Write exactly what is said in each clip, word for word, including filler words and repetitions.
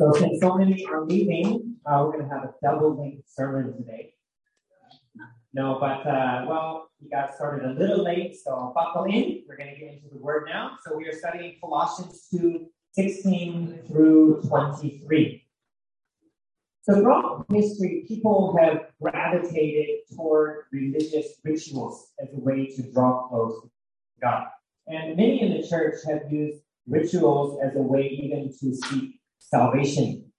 So since so many are leaving, uh, we're going to have a double-length sermon today. No, but, uh, well, we got started a little late, so buckle in. We're going to get into the Word now. So we are studying Colossians two, sixteen through twenty-three. So throughout history, people have gravitated toward religious rituals as a way to draw close to God. And many in the church have used rituals as a way even to seek salvation.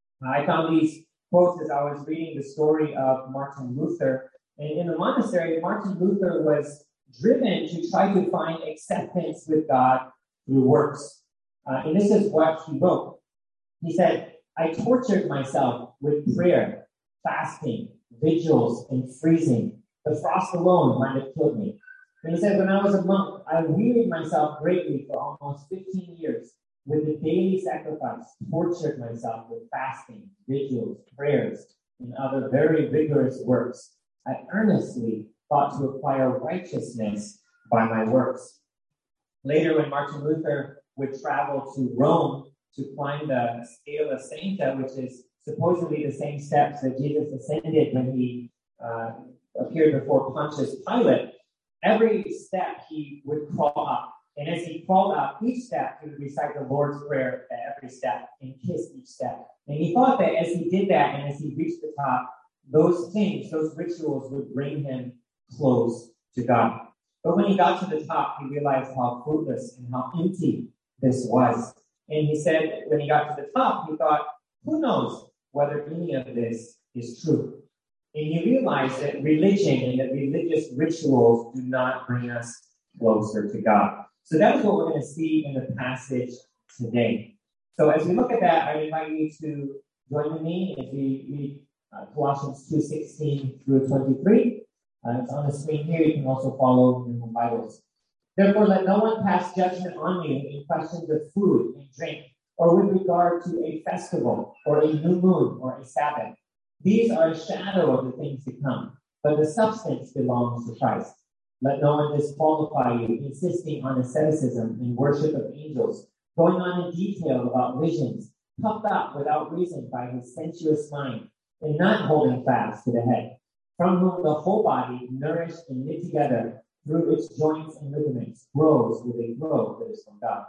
I found these quotes as I was reading the story of Martin Luther. And in the monastery, Martin Luther was driven to try to find acceptance with God through works. Uh, and this is what he wrote. He said, I tortured myself with prayer, fasting, vigils, and freezing. The frost alone might have killed me. And he said, when I was a monk, I wearied myself greatly for almost fifteen years with the daily sacrifice, tortured myself with fasting, vigils, prayers, and other very vigorous works. I earnestly thought to acquire righteousness by my works. Later, when Martin Luther would travel to Rome to climb the Scala Sancta, which is supposedly the same steps that Jesus ascended when he uh, appeared before Pontius Pilate, every step he would crawl up. And as he crawled up each step, he would recite the Lord's Prayer at every step and kiss each step. And he thought that as he did that and as he reached the top, those things, those rituals would bring him close to God. But when he got to the top, he realized how fruitless and how empty this was. And he said when he got to the top, he thought, who knows whether any of this is true? And he realized that religion and that religious rituals do not bring us closer to God. So that's what we're going to see in the passage today. So as we look at that, I invite you to join me as we read uh, Colossians two, sixteen through twenty-three. Uh, it's on the screen here. You can also follow in your Bibles. Therefore, let no one pass judgment on you in questions of food and drink, or with regard to a festival, or a new moon, or a Sabbath. These are a shadow of the things to come, but the substance belongs to Christ. Let no one disqualify you, insisting on asceticism and worship of angels, going on in detail about visions, puffed up without reason by his sensuous mind, and not holding fast to the head, from whom the whole body, nourished and knit together through its joints and ligaments, grows with a growth that is from God.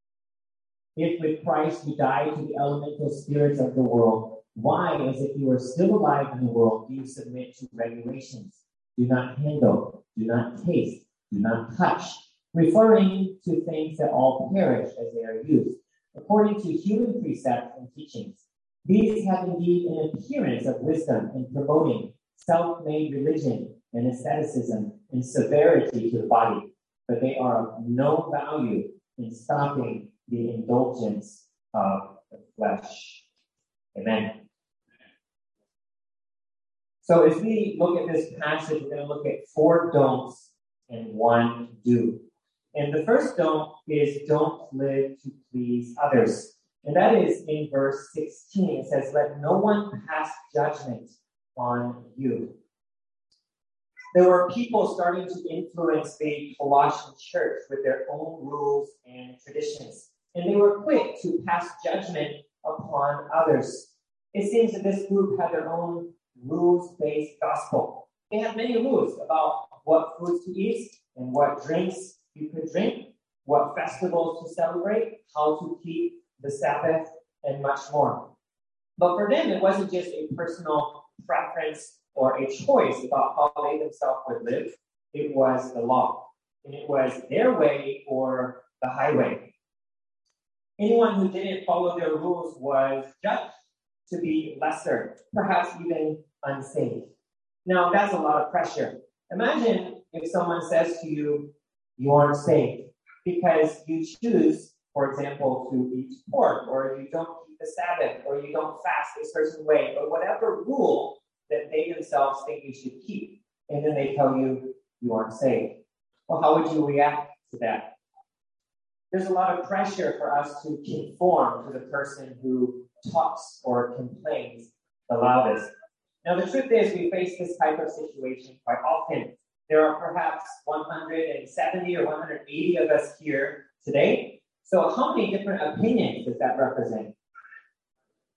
If with Christ you died to the elemental spirits of the world, why, as if you were still alive in the world, do you submit to regulations? Do not handle, do not taste, do not touch, referring to things that all perish as they are used, according to human precepts and teachings. These have indeed an appearance of wisdom in promoting self-made religion and asceticism and severity to the body, but they are of no value in stopping the indulgence of the flesh. Amen. So as we look at this passage, we're going to look at four don'ts and one do. And the first don't is don't live to please others. And that is in verse sixteen. It says, let no one pass judgment on you. There were people starting to influence the Colossian church with their own rules and traditions. And they were quick to pass judgment upon others. It seems that this group had their own rules-based gospel. They had many rules about what foods to eat and what drinks you could drink, what festivals to celebrate, how to keep the Sabbath, and much more. But for them, it wasn't just a personal preference or a choice about how they themselves would live. It was the law. And it was their way or the highway. Anyone who didn't follow their rules was judged to be lesser, perhaps even unsaved. Now, that's a lot of pressure. Imagine if someone says to you, you aren't saved because you choose, for example, to eat pork, or you don't keep the Sabbath, or you don't fast a certain way, or whatever rule that they themselves think you should keep, and then they tell you you aren't saved. Well, how would you react to that? There's a lot of pressure for us to conform to the person who talks or complains the loudest. Now, the truth is, we face this type of situation quite often. There are perhaps one hundred seventy or one hundred eighty of us here today. So how many different opinions does that represent?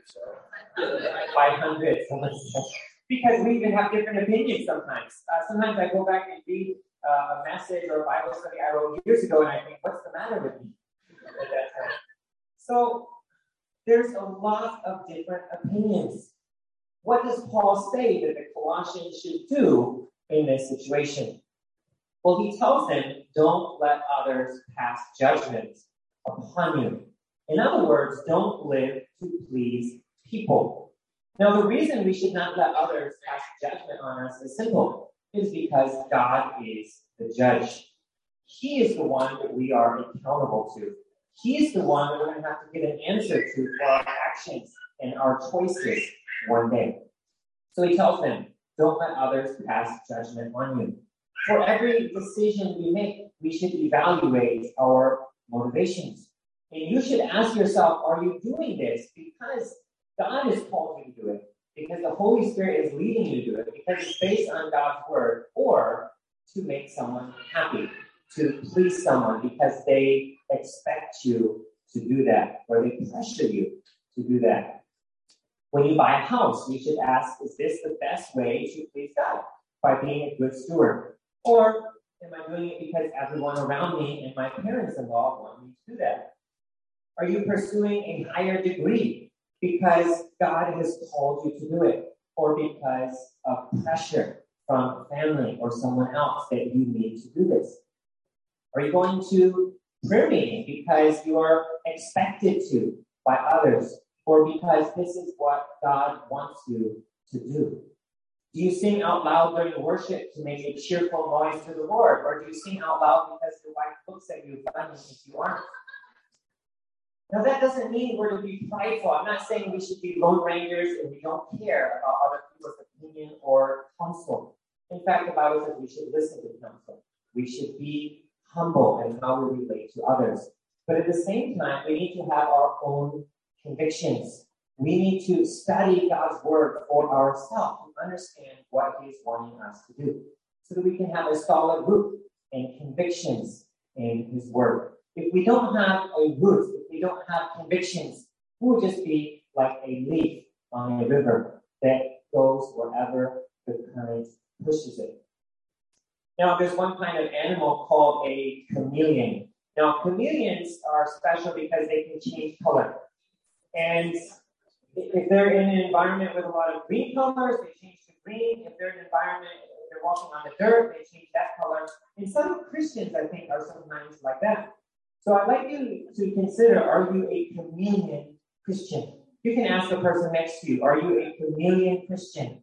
five hundred. Because we even have different opinions sometimes. Uh, sometimes I go back and read uh, a message or a Bible study I wrote years ago, and I think, what's the matter with me at that time? So there's a lot of different opinions. What does Paul say that the Colossians should do in this situation? Well, he tells them, don't let others pass judgment upon you. In other words, don't live to please people. Now, the reason we should not let others pass judgment on us is simple. It is because God is the judge. He is the one that we are accountable to. He is the one that we're going to have to give an answer to for our actions and our choices one day. So he tells them, don't let others pass judgment on you. For every decision we make, we should evaluate our motivations. And you should ask yourself, are you doing this because God has called you to do it? Because the Holy Spirit is leading you to do it? Because it's based on God's word? Or to make someone happy? To please someone because they expect you to do that, or they pressure you to do that. When you buy a house, you should ask, is this the best way to please God? By being a good steward? Or am I doing it because everyone around me and my parents-in-law want me to do that? Are you pursuing a higher degree because God has called you to do it? Or because of pressure from family or someone else that you need to do this? Are you going to prayer meeting because you are expected to by others, or because this is what God wants you to do? Do you sing out loud during worship to make a cheerful noise to the Lord, or do you sing out loud because your wife looks at you funny if you aren't? Now, that doesn't mean we're to be prideful. I'm not saying we should be lone rangers and we don't care about other people's opinion or counsel. In fact, the Bible says we should listen to counsel. We should be humble in how we relate to others. But at the same time, we need to have our own convictions. We need to study God's word for ourselves to understand what he is wanting us to do, so that we can have a solid root and convictions in his word. If we don't have a root, if we don't have convictions, we will just be like a leaf on a river that goes wherever the current pushes it. Now, there's one kind of animal called a chameleon. Now, chameleons are special because they can change color. And if they're in an environment with a lot of green colors, they change to green. If they're in an environment, if they're walking on the dirt, they change that color. And some Christians, I think, are sometimes like that. So I'd like you to consider, are you a chameleon Christian? You can ask the person next to you, are you a chameleon Christian?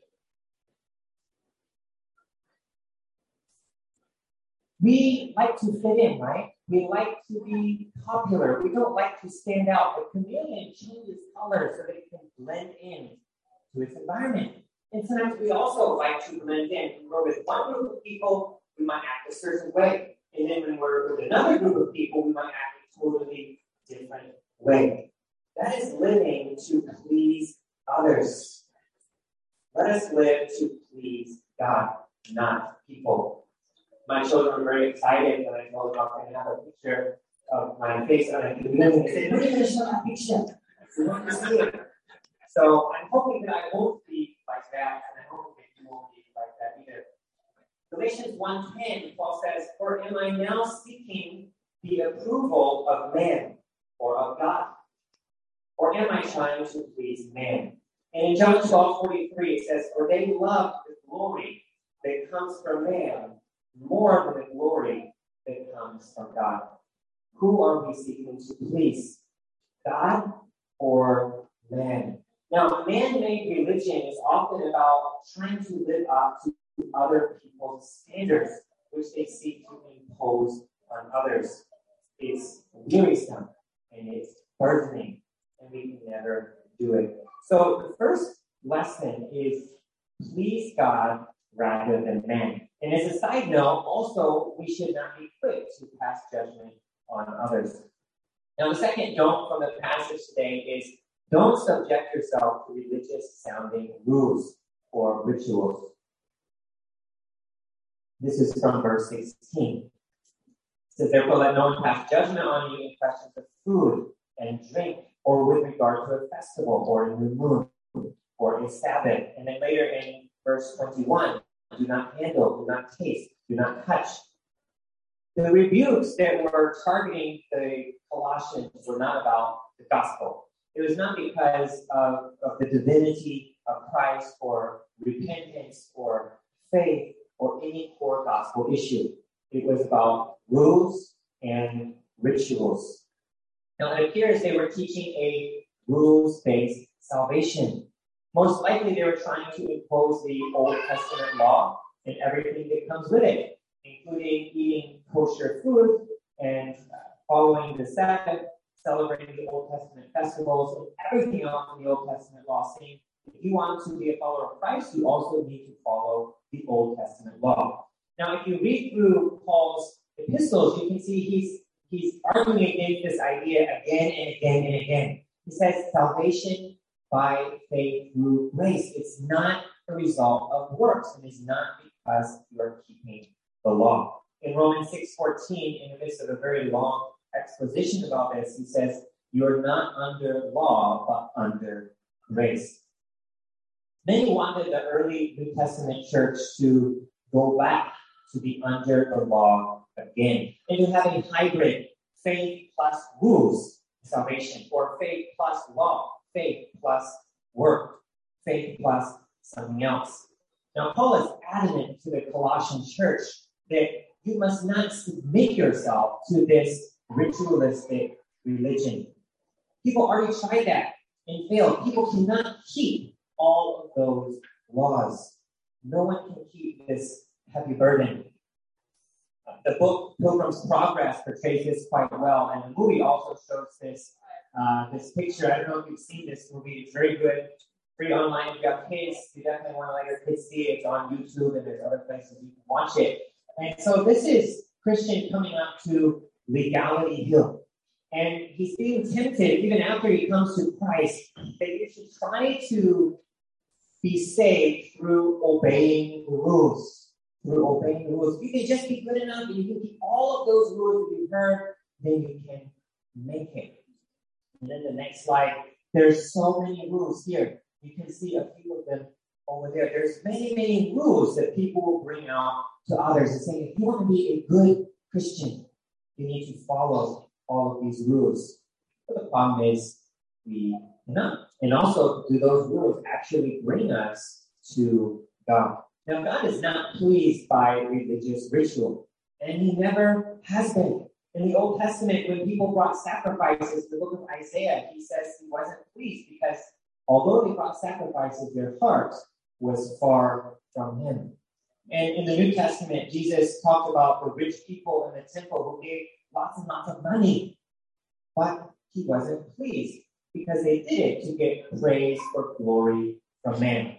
We like to fit in, right? We like to be popular. We don't like to stand out. The chameleon changes color so that it can blend in to its environment. And sometimes we also like to blend in. When we're with one group of people, we might act a certain way. And then when we're with another group of people, we might act a totally different way. That is living to please others. Let us live to please God, not people. My children were very excited when I told them I was going to have a picture of my face on a chameleon. They said, "We're going to show that picture. We want to see it." So I'm hoping that I won't be like that, and I hope that you won't be like that either. Galatians one ten, Paul says, "For am I now seeking the approval of man or of God? Or am I trying to please man?" And in John twelve forty-three, it says, "For they love the glory that comes from man more than the glory that comes from God." Who are we seeking to please? God or man? Now, man-made religion is often about trying to live up to other people's standards, which they seek to impose on others. It's wearisome and it's burdening, and we can never do it. So the first lesson is please God rather than man. And as a side note, also, we should not be quick to pass judgment on others. Now, the second don't from the passage today is don't subject yourself to religious-sounding rules or rituals. This is from verse sixteen. It says, "Therefore let no one pass judgment on you in questions of food and drink, or with regard regard to a festival or a new moon or a Sabbath. And then later in verse twenty-one, do not handle, do not taste, do not touch. The rebukes that were targeting the Colossians were not about the gospel. It was not because of, of the divinity of Christ or repentance or faith or any core gospel issue. It was about rules and rituals. Now, it appears they were teaching a rules-based salvation. Most likely, they were trying to impose the Old Testament law and everything that comes with it, including eating kosher food and following the Sabbath, celebrating the Old Testament festivals, and everything else in the Old Testament law, saying if you want to be a follower of Christ, you also need to follow the Old Testament law. Now, if you read through Paul's epistles, you can see he's he's arguing against this idea again and again and again. He says salvation by faith through grace. It's not a result of works, and it's not because you are keeping the law. In Romans six fourteen, in the midst of a very long exposition about this, he says, you're not under law, but under grace. Many wanted the early New Testament church to go back to be under the law again, and to have a hybrid faith plus rules salvation, or faith plus law, faith plus work, faith plus something else. Now, Paul is adamant to the Colossian church that you must not submit yourself to this ritualistic religion. People already tried that and failed. People cannot keep all of those laws. No one can keep this heavy burden. The book Pilgrim's Progress portrays this quite well, and the movie also shows this uh, this picture. I don't know if you've seen this movie. It's very good. Free online. If you have kids, you definitely want to let your kids see it. It's on YouTube, and there's other places you can watch it. And so this is Christian coming up to Legality Hill. And he's being tempted, even after he comes to Christ, that you should try to be saved through obeying the rules. Through obeying the rules. If you can just be good enough and you can keep all of those rules that you've heard, then you can make it. And then the next slide, there's so many rules here. You can see a few of them over there. There's many, many rules that people will bring out to others and saying, if you want to be a good Christian, you need to follow all of these rules. But the problem is we cannot. And also, do those rules actually bring us to God? Now, God is not pleased by religious ritual, and he never has been. In the Old Testament, when people brought sacrifices, the book of Isaiah, he says he wasn't pleased because although they brought sacrifices, their heart was far from him. And in the New Testament, Jesus talked about the rich people in the temple who gave lots and lots of money, but he wasn't pleased because they did it to get praise or glory from man.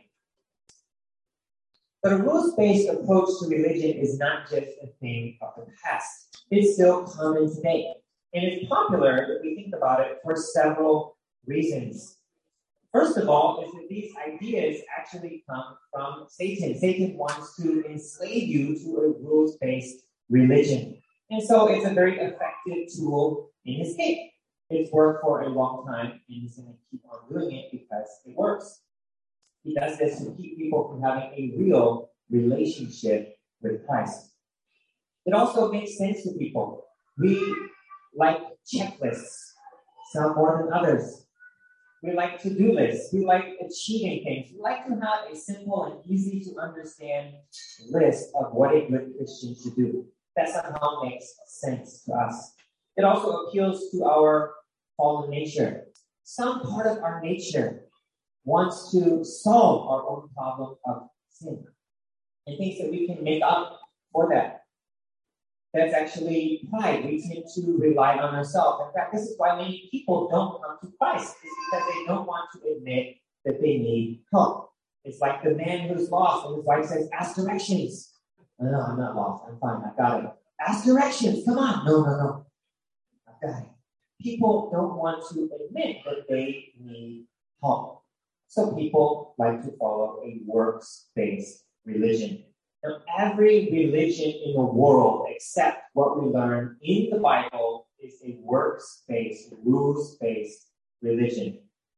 But a rules-based approach to religion is not just a thing of the past. It's still common today. And it's popular, if we think about it, for several reasons. First of all, is that these ideas actually come from Satan. Satan wants to enslave you to a rules-based religion. And so it's a very effective tool in his case. It's worked for a long time, and he's going to keep on doing it because it works. He does this to keep people from having a real relationship with Christ. It also makes sense to people. We like checklists, some more than others. We like to-do lists. We like achieving things. We like to have a simple and easy to understand list of what a good Christian should do. That somehow makes sense to us. It also appeals to our fallen nature. Some part of our nature wants to solve our own problem of sin and thinks that we can make up for that. That's actually pride. We tend to rely on ourselves. In fact, this is why many people don't come to Christ. It's because they don't want to admit that they need help. It's like the man who's lost and his wife says, ask directions. No, I'm not lost. I'm fine. I've got it. Ask directions. Come on. No, no, no. I've got it. People don't want to admit that they need help. So people like to follow a works-based religion. Now, every religion in the world, except what we learn in the Bible, is a works-based, rules-based religion.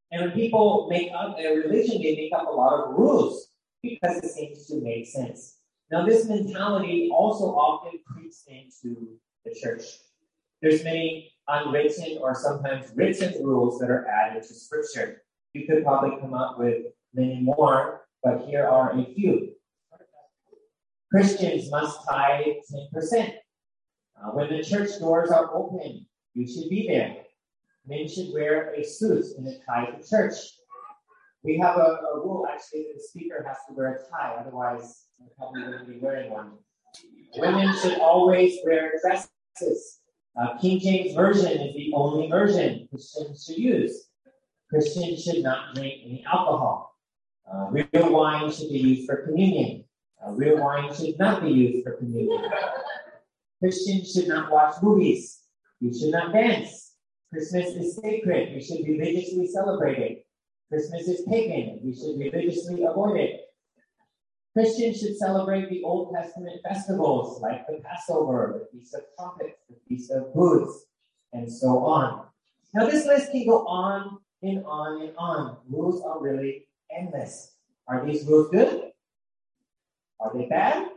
And when people make up a religion, they make up a lot of rules because it seems to make sense. Now, this mentality also often creeps into the church. There's many unwritten or sometimes written rules that are added to Scripture. You could probably come up with many more, but here are a few. Christians must tithe ten percent. Uh, when the church doors are open, you should be there. Men should wear a suit and a tie to church. We have a, a rule, actually, that the speaker has to wear a tie, otherwise I probably wouldn't be wearing one. Women should always wear dresses. Uh, King James Version is the only version Christians should use. Christians should not drink any alcohol. Uh, real wine should be used for communion. Uh, real wine should not be used for communion. Christians should not watch movies. You should not dance. Christmas is sacred. We should religiously celebrate it. Christmas is pagan. We should religiously avoid it. Christians should celebrate the Old Testament festivals like the Passover, the Feast of Trumpets, the Feast of Booths, and so on. Now, this list can go on and on and on. Rules are really endless. Are these rules good? Are they bad?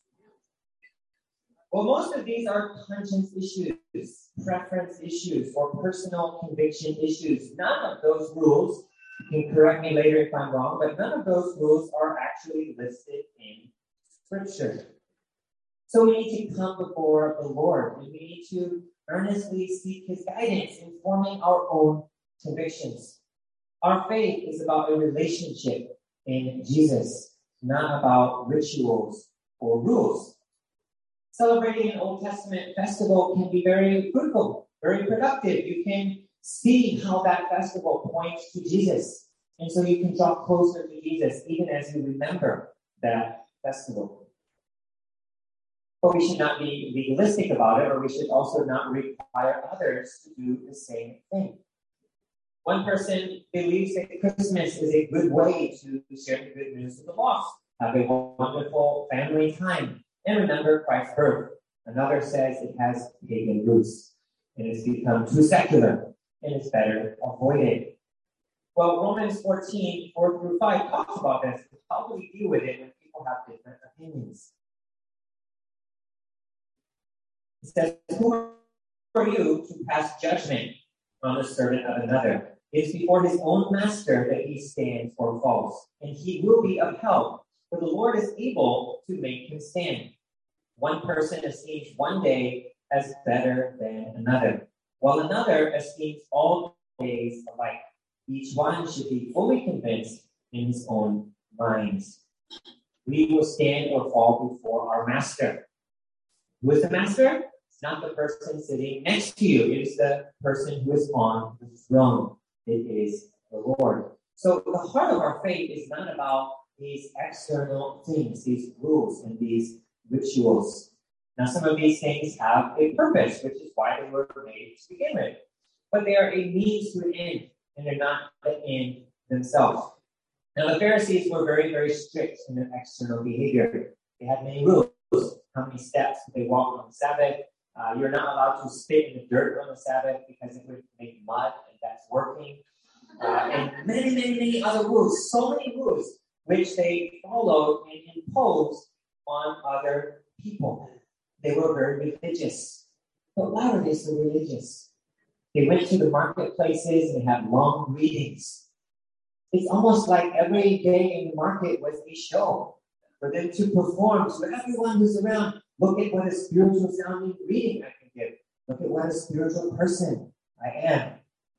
Well, most of these are conscience issues, preference issues, or personal conviction issues. None of those rules, you can correct me later if I'm wrong, but none of those rules are actually listed in Scripture. So we need to come before the Lord, and we need to earnestly seek His guidance in forming our own convictions. Our faith is about a relationship in Jesus, not about rituals or rules. Celebrating an Old Testament festival can be very fruitful, very productive. You can see how that festival points to Jesus. And so you can draw closer to Jesus even as you remember that festival. But we should not be legalistic about it, or we should also not require others to do the same thing. One person believes that Christmas is a good way to share the good news with the lost, have a wonderful family time, and remember Christ's birth. Another says it has pagan roots, and it's become too secular, and it's better avoided. Well, Romans fourteen, four through five talks about this. How do we deal with it when people have different opinions? It says, who are you to pass judgment on the servant of another? It is before his own master that he stands or falls, and he will be upheld, for the Lord is able to make him stand. One person esteems one day as better than another, while another esteems all days alike. Each one should be fully convinced in his own mind. We will stand or fall before our master. Who is the master? It's not the person sitting next to you. It is the person who is on the throne. It is the Lord. So the heart of our faith is not about these external things, these rules and these rituals. Now, some of these things have a purpose, which is why they were made to begin with. But they are a means to an end, and they're not the end themselves. Now, the Pharisees were very, very strict in their external behavior. They had many rules. How many steps they walk on the Sabbath. Uh, you're not allowed to spit in the dirt on the Sabbath because it would make mud, and that's working. Uh, and many, many, many other rules. So many rules which they followed and imposed on other people. They were very religious. But why were they so religious? They went to the marketplaces and they had long readings. It's almost like every day in the market was a show for them to perform to everyone who's around. Look at what a spiritual sounding reading I can give. Look at what a spiritual person I am.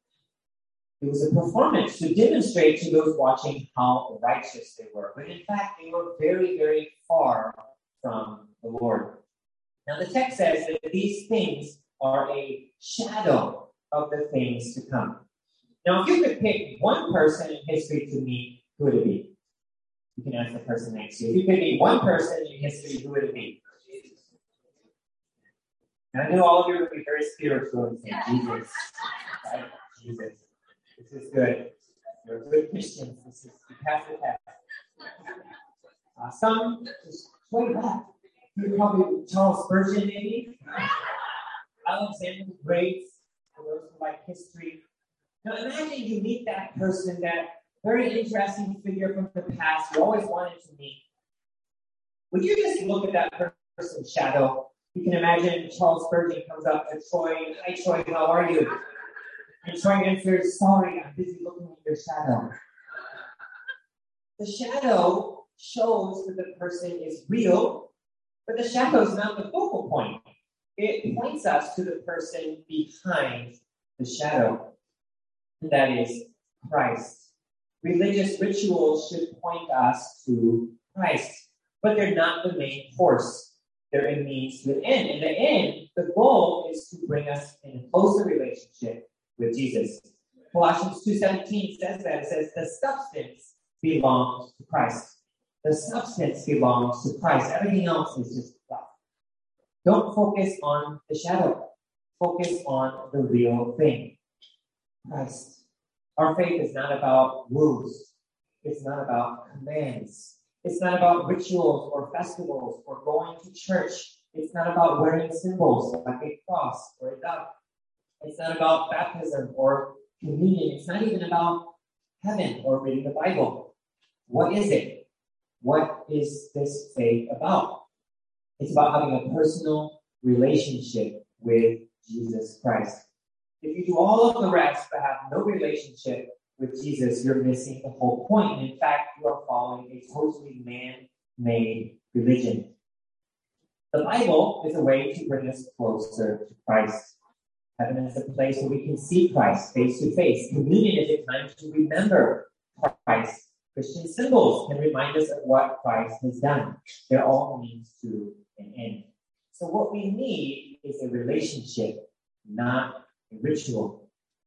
It was a performance to demonstrate to those watching how righteous they were. But in fact, they were very, very far from the Lord. Now, the text says that these things are a shadow of the things to come. Now, if you could pick one person in history to meet, who would it be? You can ask the person next to you. If you could meet one person in history, who would it be? And I know all of you would be very spiritual and say, Jesus. Right? Jesus. This is good. You're good Christians. This is, you pass the test. Uh, some, just way back. You're probably Charles Spurgeon, maybe. Alexander the Great, for those who like history. Now, Now imagine you meet that person, that very interesting figure from the past you always wanted to meet. Would you just look at that person's shadow? You can imagine Charles Spurgeon comes up to Troy. Hi, Troy, how are you? And Troy answers, sorry, I'm busy looking at your shadow. The shadow shows that the person is real, but the shadow is not the focal point. It points us to the person behind the shadow, and that is Christ. Religious rituals should point us to Christ, but they're not the main force. They're a means to an end. In the end, the goal is to bring us in a closer relationship with Jesus. Colossians two seventeen says that. It says, the substance belongs to Christ. The substance belongs to Christ. Everything else is just fluff. Don't focus on the shadow. Focus on the real thing, Christ. Our faith is not about rules. It's not about commands. It's not about rituals or festivals or going to church. It's not about wearing symbols like a cross or a dove. It's not about baptism or communion. It's not even about heaven or reading the Bible. What is it? What is this faith about? It's about having a personal relationship with Jesus Christ. If you do all of the rest but have no relationship with Jesus, you're missing the whole point. And in fact, you are following a totally man-made religion. The Bible is a way to bring us closer to Christ. Heaven is a place where we can see Christ face to face. Communion is a time to remember Christ. Christian symbols can remind us of what Christ has done. They're all means to an end. So what we need is a relationship, not a ritual.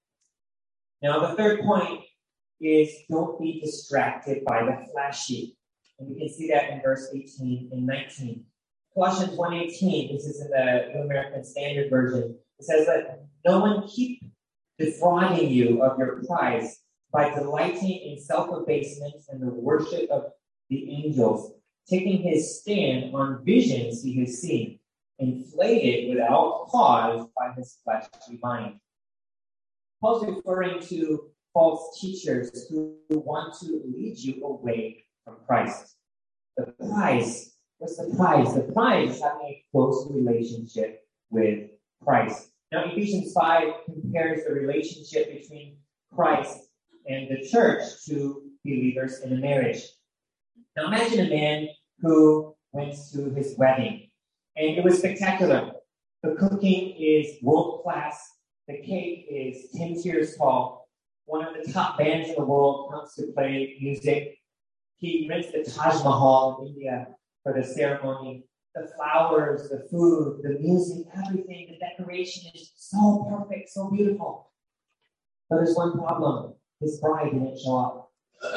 Now, the third point is don't be distracted by the flashy. And we can see that in verse eighteen and nineteen. Colossians one eighteen, this is in the New American Standard Version. It says that no one keep defrauding you of your prize by delighting in self-abasement and the worship of the angels, taking his stand on visions he has seen, inflated without cause by his fleshly mind. Paul's referring to false teachers who want to lead you away from Christ. The prize, what's the prize? The prize is having a close relationship with Christ. Now, Ephesians five compares the relationship between Christ and the church to believers in a marriage. Now, imagine a man who went to his wedding, and it was spectacular. The cooking is world-class. The cake is ten tiers tall. One of the top bands in the world comes to play music. He rents the Taj Mahal in India for the ceremony. The flowers, the food, the music, everything, the decoration is so perfect, so beautiful. But there's one problem. His bride didn't show up.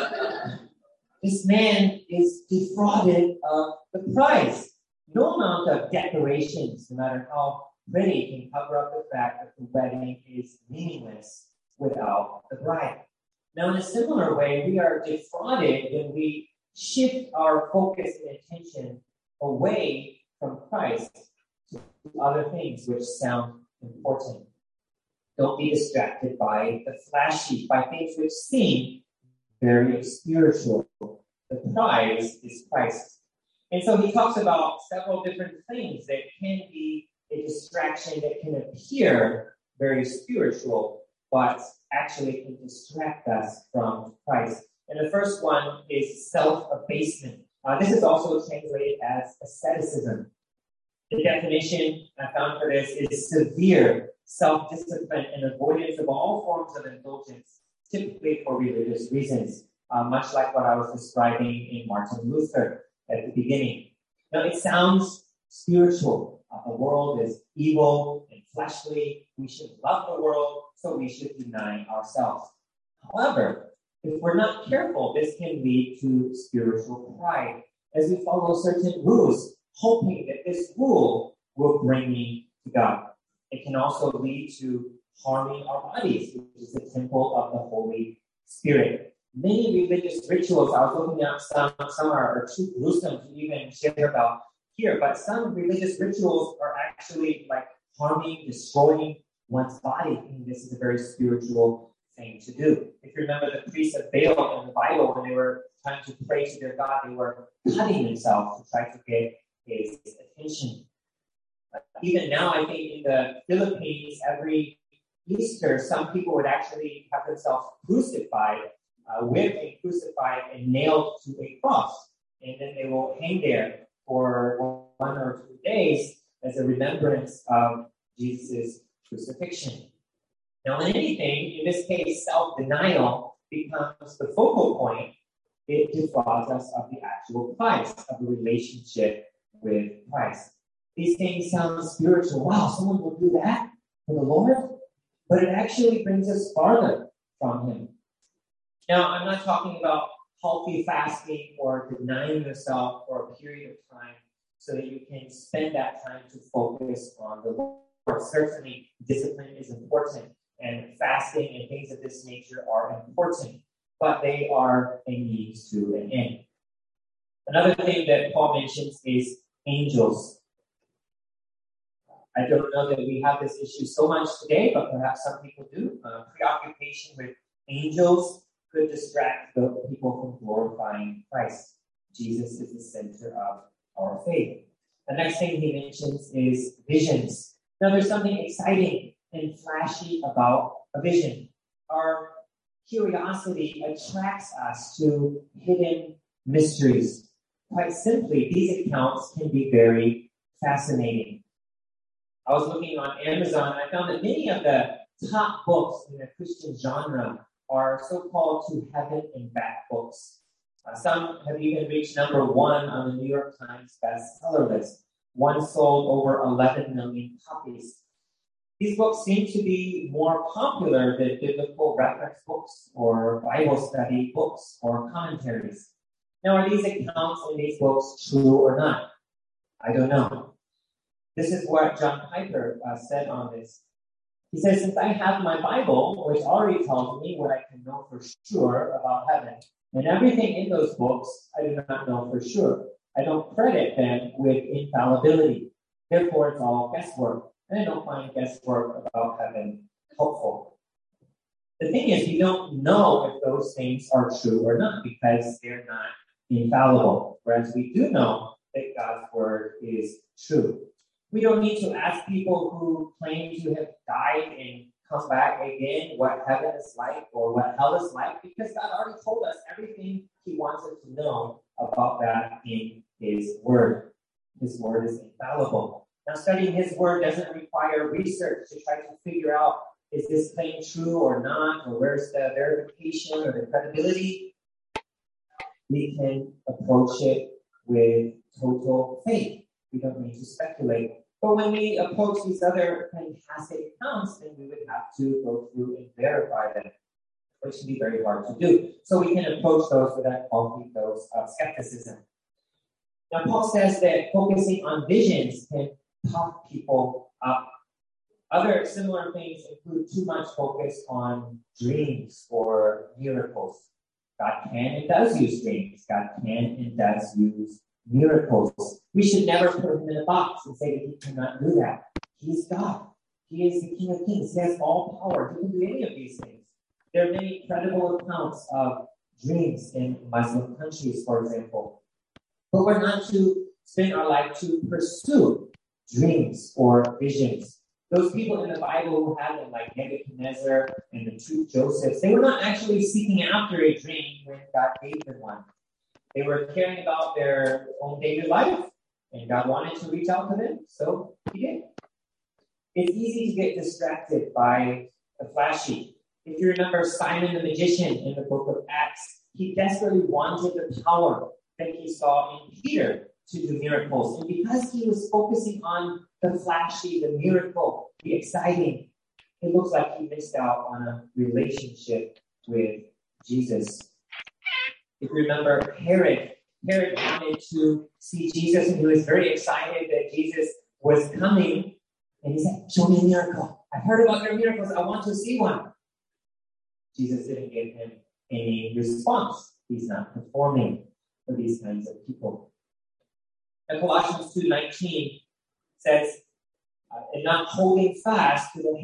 This man is defrauded of the prize. No amount of decorations, no matter how pretty, can cover up the fact that the wedding is meaningless without the bride. Now, in a similar way, we are defrauded when we shift our focus and attention away from Christ to other things which sound important. Don't be distracted by the flashy, by things which seem very spiritual. The prize is Christ. And so he talks about several different things that can be a distraction that can appear very spiritual, but actually can distract us from Christ. And the first one is self-abasement. Uh, this is also translated as asceticism. The definition I found for this is severe self-discipline and avoidance of all forms of indulgence, typically for religious reasons, uh, much like what I was describing in Martin Luther at the beginning. Now, it sounds spiritual. Uh, the world is evil and fleshly. We should love the world, so we should deny ourselves. However, if we're not careful, this can lead to spiritual pride as we follow certain rules, hoping that this rule will bring me to God. It can also lead to harming our bodies, which is the temple of the Holy Spirit. Many religious rituals, I was looking at some, some are, are too gruesome to even share about here, but some religious rituals are actually like harming, destroying one's body. And this is a very spiritual thing to do. If you remember the priests of Baal in the Bible, when they were trying to pray to their God, they were cutting themselves to try to get his attention. Even now, I think in the Philippines, every Easter, some people would actually have themselves crucified, uh, whipped and crucified and nailed to a cross. And then they will hang there for one or two days as a remembrance of Jesus' crucifixion. Now, in anything, in this case, self-denial becomes the focal point. It defrauds us of the actual price of a relationship with Christ. These things sound spiritual. Wow, someone will do that for the Lord? But it actually brings us farther from him. Now, I'm not talking about healthy fasting or denying yourself for a period of time so that you can spend that time to focus on the Lord. Certainly, discipline is important, and fasting and things of this nature are important, but they are a means to an end. Another thing that Paul mentions is angels. I don't know that we have this issue so much today, but perhaps some people do. Uh, preoccupation with angels could distract the people from glorifying Christ. Jesus is the center of our faith. The next thing he mentions is visions. Now, there's something exciting and flashy about a vision. Our curiosity attracts us to hidden mysteries. Quite simply, these accounts can be very fascinating. I was looking on Amazon, and I found that many of the top books in the Christian genre are so-called to heaven and back books. Uh, some have even reached number one on the New York Times bestseller list. One sold over eleven million copies. These books seem to be more popular than biblical reference books or Bible study books or commentaries. Now, are these accounts in these books true or not? I don't know. This is what John Piper uh, said on this. He says, since I have my Bible, which already tells me what I can know for sure about heaven, and everything in those books I do not know for sure, I don't credit them with infallibility. Therefore, it's all guesswork, and I don't find guesswork about heaven helpful. The thing is, we don't know if those things are true or not because they're not infallible, whereas we do know that God's word is true. We don't need to ask people who claim to have died and come back again what heaven is like or what hell is like, because God already told us everything he wants us to know about that in his word. His word is infallible. Now, studying his word doesn't require research to try to figure out, is this claim true or not, or where's the verification or the credibility? We can approach it with total faith. We don't need to speculate. But when we approach these other fantastic accounts, then we would have to go through and verify them, which can be very hard to do. So we can approach those with a healthy dose of skepticism. Now, Paul says that focusing on visions can puff people up. Other similar things include too much focus on dreams or miracles. God can and does use dreams. God can and does use miracles. We should never put him in a box and say that he cannot do that. He's God. He is the King of Kings. He has all power. He can do any of these things. There are many credible accounts of dreams in Muslim countries, for example. But we're not to spend our life to pursue dreams or visions. Those people in the Bible who had them, like Nebuchadnezzar and the two Josephs, they were not actually seeking after a dream when God gave them one. They were caring about their own daily life, and God wanted to reach out to them, so he did. It's easy to get distracted by the flashy. If you remember Simon the magician in the book of Acts, he desperately wanted the power that he saw in Peter to do miracles. And because he was focusing on the flashy, the miracle, the exciting, it looks like he missed out on a relationship with Jesus. If you remember Herod, Herod wanted to see Jesus, and he was very excited that Jesus was coming. And he said, show me a miracle. I've heard about your miracles. I want to see one. Jesus didn't give him any response. He's not performing for these kinds of people. And Colossians two nineteen says, uh, and not holding fast to the head,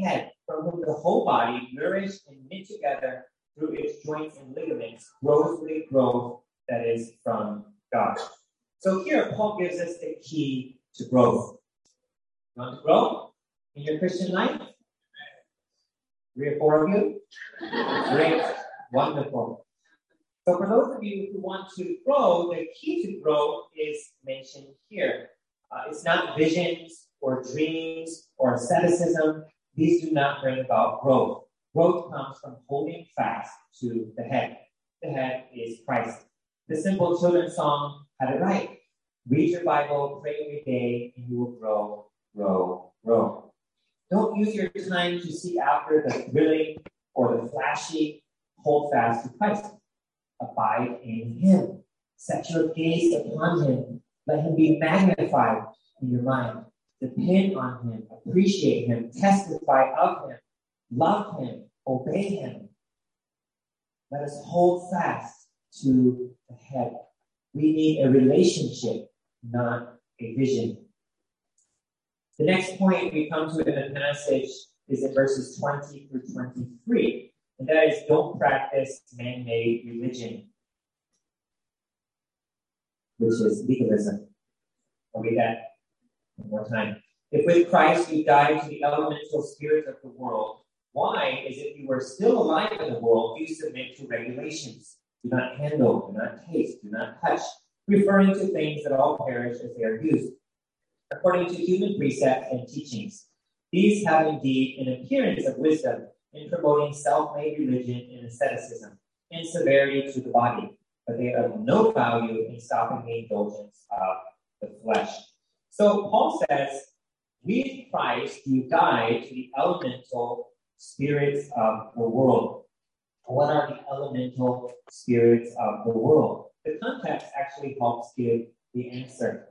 from whom the whole body, nourished and knit together through its joints and ligaments, grows with a growth that is from God. So here, Paul gives us the key to growth. You want to grow in your Christian life? Three or four of you? Great. Wonderful. So for those of you who want to grow, the key to grow is mentioned here. Uh, it's not visions or dreams or asceticism. These do not bring about growth. Growth comes from holding fast to the head. The head is Christ. The simple children's song had it right. Read your Bible, pray every day, and you will grow, grow, grow. Don't use your time to seek after the thrilling or the flashy. Hold fast to Christ. Abide in Him. Set your gaze upon Him. Let Him be magnified in your mind. Depend on Him. Appreciate Him. Testify of Him. Love Him. Obey Him. Let us hold fast to the head. We need a relationship, not a vision. The next point we come to in the passage is in verses twenty through twenty-three, and that is don't practice man-made religion, which is legalism. I'll read that one more time. If with Christ you died to the elemental spirits of the world, why, as if you were still alive in the world, do you submit to regulations? Do not handle, do not taste, do not touch, referring to things that all perish as they are used, according to human precepts and teachings. These have indeed an appearance of wisdom in promoting self-made religion and asceticism, and severity to the body, but they are of no value in stopping the indulgence of the flesh. So Paul says, with Christ you died to the elemental spirits of the world. What are the elemental spirits of the world? The context actually helps give the answer.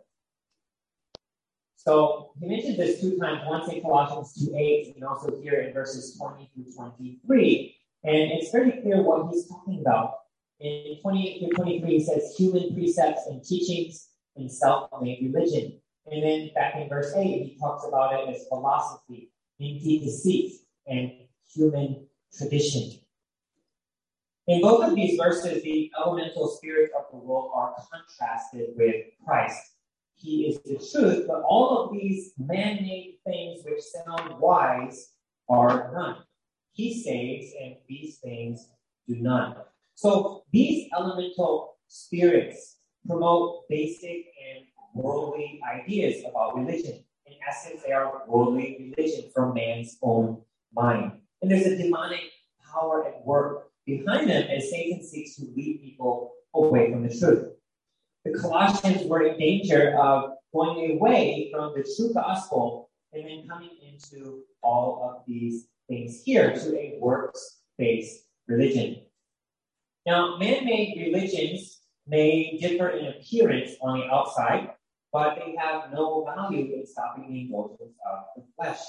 So he mentioned this two times, once in Colossians two eight, and also here in verses twenty through twenty-three. And it's very clear what he's talking about. In twenty-eight through twenty-three, he says human precepts and teachings and self-made religion. And then back in verse eight, he talks about it as philosophy, empty deceit, and human tradition. In both of these verses, the elemental spirits of the world are contrasted with Christ. He is the truth, but all of these man-made things which sound wise are none. He saves, and these things do not. So these elemental spirits promote basic and worldly ideas about religion. In essence, they are worldly religion from man's own mind. And there's a demonic power at work behind them as Satan seeks to lead people away from the truth. The Colossians were in danger of going away from the true gospel and then coming into all of these things here to a works-based religion. Now, man-made religions may differ in appearance on the outside, but they have no value in stopping the indulgence of the flesh.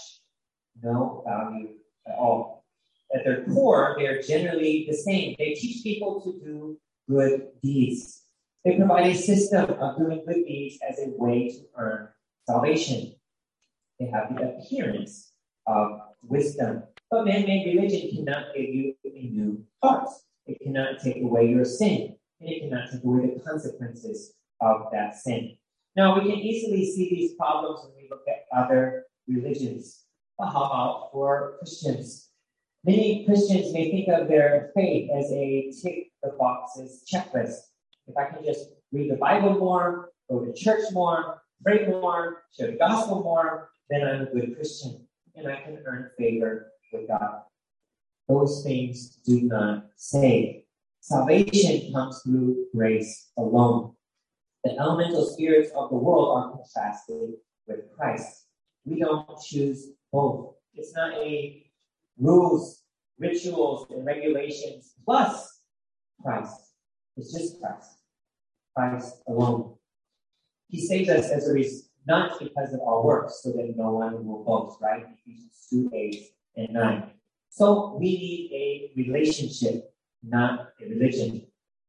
No value at all. At their core, they are generally the same. They teach people to do good deeds. They provide a system of doing good deeds as a way to earn salvation. They have the appearance of wisdom. But man-made religion cannot give you a new heart. It cannot take away your sin. And it cannot take away the consequences of that sin. Now, we can easily see these problems when we look at other religions. But how about for Christians? Many Christians may think of their faith as a tick-the-boxes checklist. If I can just read the Bible more, go to church more, pray more, share the gospel more, then I'm a good Christian, and I can earn favor with God. Those things do not save. Salvation comes through grace alone. The elemental spirits of the world are contrasted with Christ. We don't choose both. It's not a rules, rituals, and regulations plus Christ. It's just Christ. Christ alone. He saves us as a result, not because of our works, so that no one will boast, right? Ephesians two, eight, and nine. So we need a relationship, not a religion.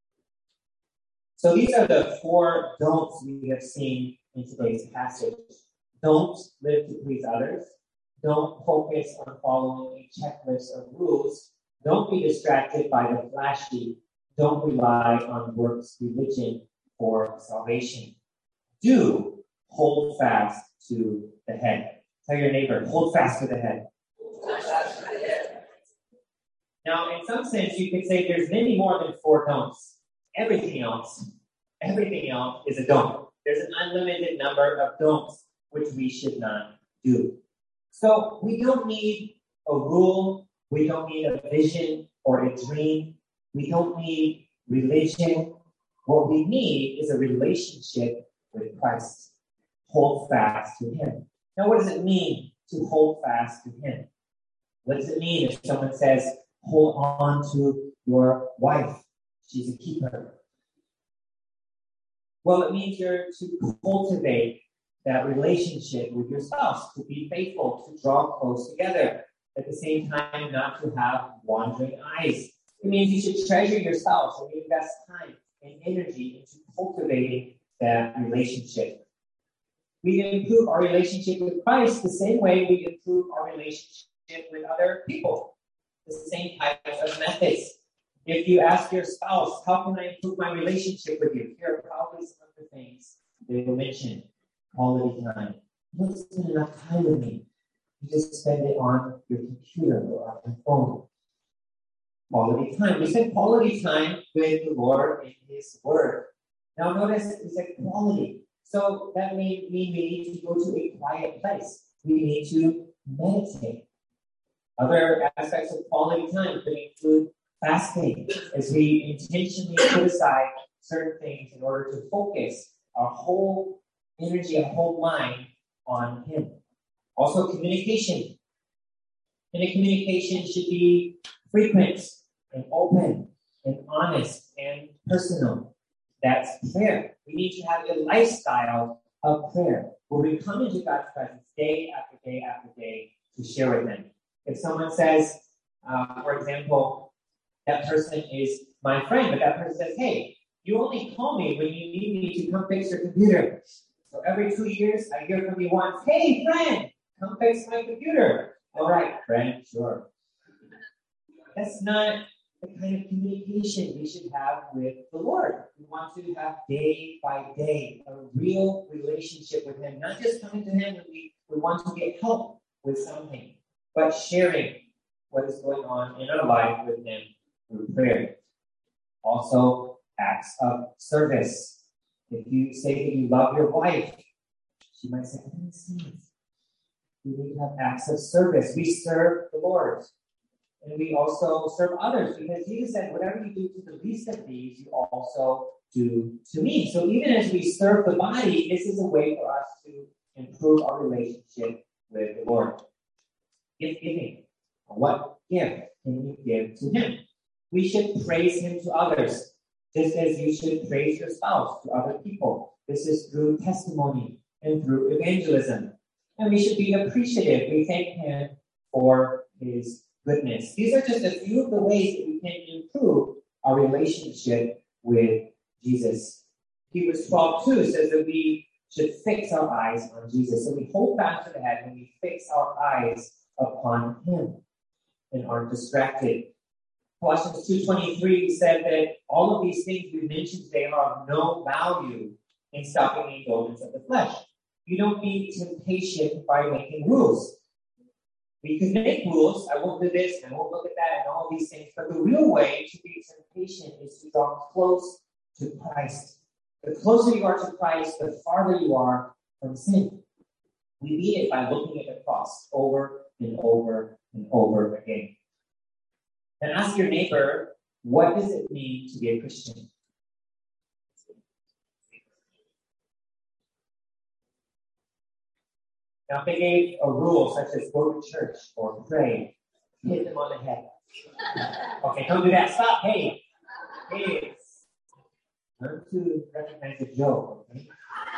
So these are the four don'ts we have seen in today's passage. Don't live to please others. Don't focus on following a checklist of rules. Don't be distracted by the flashy. Don't rely on works religion for salvation. Do hold fast to the head. Tell your neighbor, hold fast to the head. Now, in some sense, you could say there's many more than four don'ts. Everything else, everything else is a don't. There's an unlimited number of don'ts which we should not do. So we don't need a rule. We don't need a vision or a dream. We don't need religion. What we need is a relationship with Christ. Hold fast to Him. Now, what does it mean to hold fast to Him? What does it mean if someone says, hold on to your wife? She's a keeper. Well, it means you're to cultivate that relationship with your spouse, to be faithful, to draw close together. At the same time, not to have wandering eyes. It means you should treasure your spouse and invest time and energy into cultivating that relationship. We improve our relationship with Christ the same way we improve our relationship with other people. The same types of methods. If you ask your spouse, how can I improve my relationship with you? Here are probably some of the things they will mention. Quality time. You don't spend enough time with me. You just spend it on your computer or on your phone. Quality time. We spend quality time with the Lord in His Word. Now notice it's a quality. So that means we need to go to a quiet place. We need to meditate. Other aspects of quality time could include fasting, as we intentionally put aside certain things in order to focus our whole energy, our whole mind on Him. Also, communication. And the communication should be frequent and open and honest and personal. That's prayer. We need to have a lifestyle of prayer where we come into God's presence day after day after day to share with Him. If someone says, uh, for example, that person is my friend, but that person says, hey, you only call me when you need me to come fix your computer. So every two years, I hear from you once, hey, friend, come fix my computer. All right, friend, sure. That's not the kind of communication we should have with the Lord. We want to have day by day a real relationship with Him, not just coming to Him when we, we want to get help with something, but sharing what is going on in our life with Him through prayer. Also, acts of service. If you say that you love your wife, she might say, I didn't see it. We need to have acts of service. We serve the Lord. And we also serve others, because Jesus said, whatever you do to the least of these, you also do to me. So even as we serve the body, this is a way for us to improve our relationship with the Lord. Gift giving. What gift can you give to Him? We should praise Him to others, just as you should praise your spouse to other people. This is through testimony and through evangelism. And we should be appreciative. We thank Him for His goodness. These are just a few of the ways that we can improve our relationship with Jesus. Hebrews twelve two says that we should fix our eyes on Jesus. So we hold fast to the head when we fix our eyes upon Him and aren't distracted. Colossians two twenty-three said that all of these things we mentioned today are of no value in stopping the indulgence of the flesh. You don't need temptation by making rules. We can make rules. I won't do this, and I won't look at that, and all these things. But the real way to be temptation is to draw close to Christ. The closer you are to Christ, the farther you are from sin. We beat it by looking at the cross over and over and over again. And ask your neighbor, what does it mean to be a Christian? Now, if they gave a rule such as go to church or pray, hit them on the head. Okay, don't do that. Stop. Hey. Hey. Learn to recognize a joke. Okay?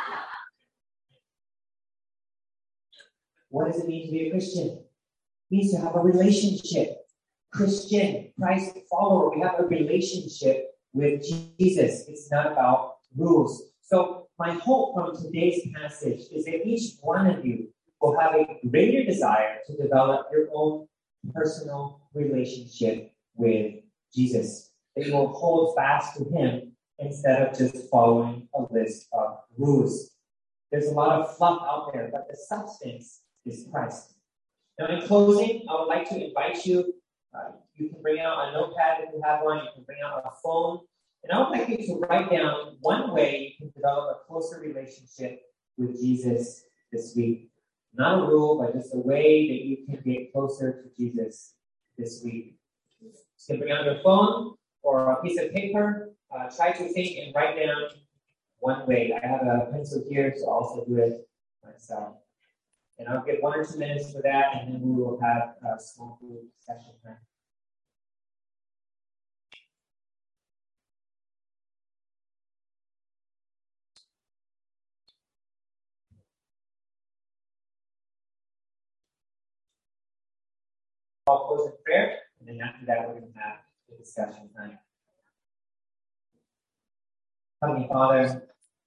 What does it mean to be a Christian? It means to have a relationship. Christian, Christ follower. We have a relationship with Jesus. It's not about rules. So my hope from today's passage is that each one of you will have a greater desire to develop your own personal relationship with Jesus. That you will hold fast to him instead of just following a list of rules. There's a lot of fluff out there, but the substance is Christ. Now, in closing, I would like to invite you. Uh, you can bring out a notepad if you have one. You can bring out a phone. And I would like you to write down one way you can develop a closer relationship with Jesus this week. Not a rule, but just a way that you can get closer to Jesus this week. You can bring out your phone or a piece of paper. Uh, try to think and write down one way. I have a pencil here, so I'll also do it myself. And I'll give one or two minutes for that, and then we will have a small group session time. I'll close in prayer, and then after that, we're going to have the discussion time. Heavenly Father,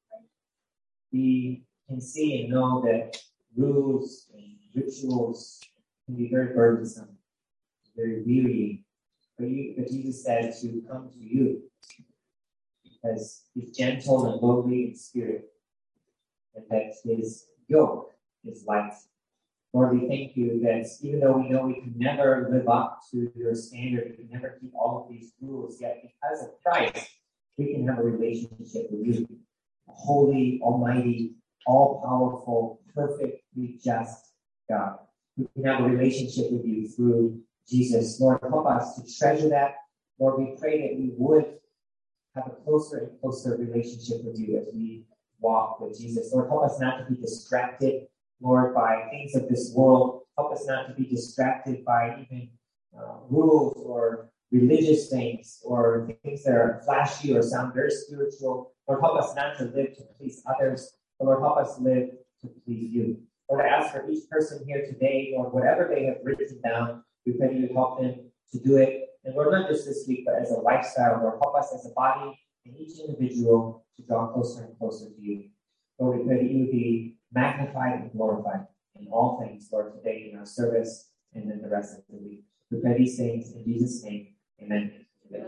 we can see and know that rules and rituals can be very burdensome, very wearying. But, you, but Jesus said to come to you because he's gentle and lowly in spirit, and that his yoke is light. Lord, we thank you that even though we know we can never live up to your standard, we can never keep all of these rules, yet because of Christ, we can have a relationship with you. Holy, almighty, all-powerful, perfectly just God. We can have a relationship with you through Jesus. Lord, help us to treasure that. Lord, we pray that we would have a closer and closer relationship with you as we walk with Jesus. Lord, help us not to be distracted, Lord, by things of this world. Help us not to be distracted by even uh, rules or religious things or things that are flashy or sound very spiritual. Lord, help us not to live to please others, but Lord, help us live to please you. Lord, I ask for each person here today, Lord, whatever they have written down, we pray you help them to do it. And Lord, not just this week, but as a lifestyle, Lord, help us as a body and each individual to draw closer and closer to you. Lord, we pray that you would be magnified and glorified in all things, Lord, today in our service and then the rest of the week. We pray these things in Jesus' name. Amen. Amen.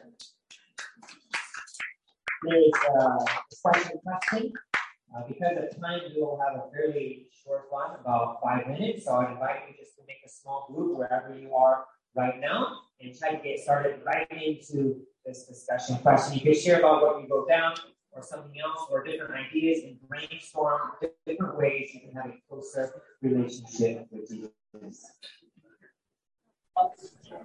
There's a question question. Uh, because of time, we will have a fairly short one, about five minutes. So I invite you just to make a small group wherever you are right now and try to get started right into this discussion question. You can share about what you wrote down or something else or different ideas and brainstorm different ways you can have a closer relationship with Jesus.